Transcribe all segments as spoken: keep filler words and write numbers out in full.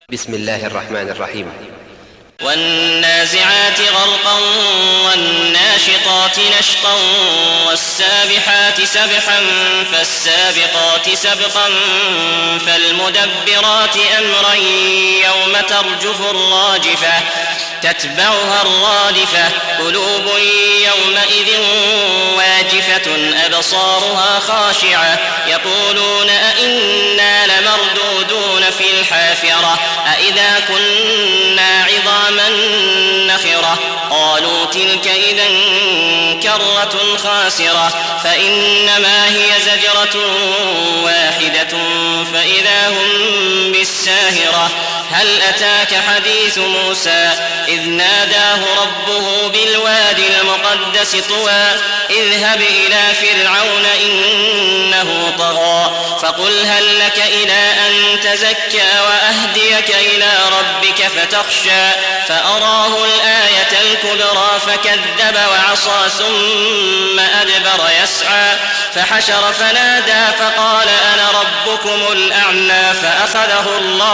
بسم الله الرحمن الرحيم. والنازعات غرقا والناشطات نشطا والسابحات سبحا فالسابقات سبقا فالمدبرات أمرا يوم ترجف الراجفة تتبعها الرادفة قلوب يومئذ واجفة أبصارها خاشعة يقولون أئنا لمردودون في الحافرة أئذا كنا عظاما نخرة قالوا تلك إذا كرة خاسرة فإنما هي زجرة واحدة فإذا هم بالساهرة هل أتاك حديث موسى إذ ناداه ربه بالوادي المقدس طوى اذهب إلى فرعون إنه طغى فقل هل لك إلى أن تزكى وأهديك إلى ربك فتخشى فأراه الآية الكبرى فكذب وعصى ثم أدبر يسعى فحشر فنادى فقال أنا ربكم الأعلى فأخذه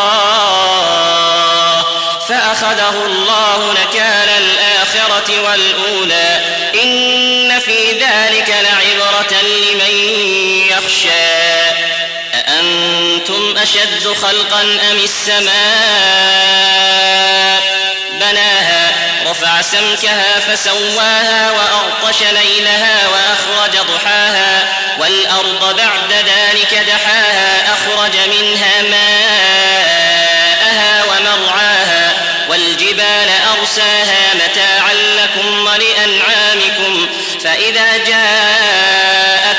الله فأخذه الله نكال الآخرة والأولى إن في ذلك لعبرة لمن يخشى أأنتم أشد خلقا أم السماء بناها رفع سمكها فسواها وأغطش ليلها وأخرج ضحاها والأرض بعد ذلك دحاها أخرج منها ماءها ومرعاها والجبال أرساها متاعا لكم ولأنعامكم فإذا جاءت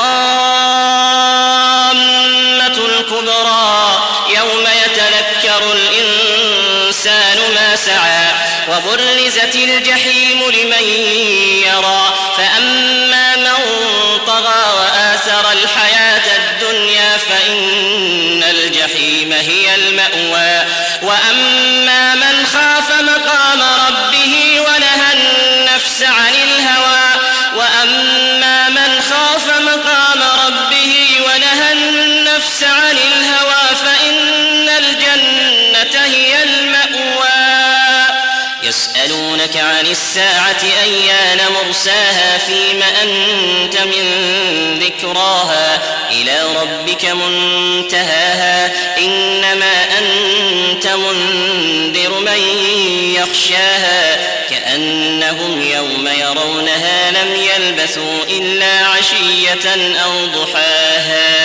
الطامة الكبرى يوم يتذكر الإنسان ما سعى وبرزت الجحيم لمن يرى فأما من طغى وآثر الحياة الدنيا فإن الجحيم هي المأوى وأما من خاف مقام ربه ونهى النفس عن الهوى وأما من خاف مقام ربه ونهى النفس عن الهوى فإن الجنة هي المأوى يسألونك عن الساعة أيان مرساها فيم أنت من ذكراها إلى ربك منتهاها إنما أنت منذر من يخشاها كأنهم يوم يرونها لم يلبثوا إلا عشية أو ضحاها.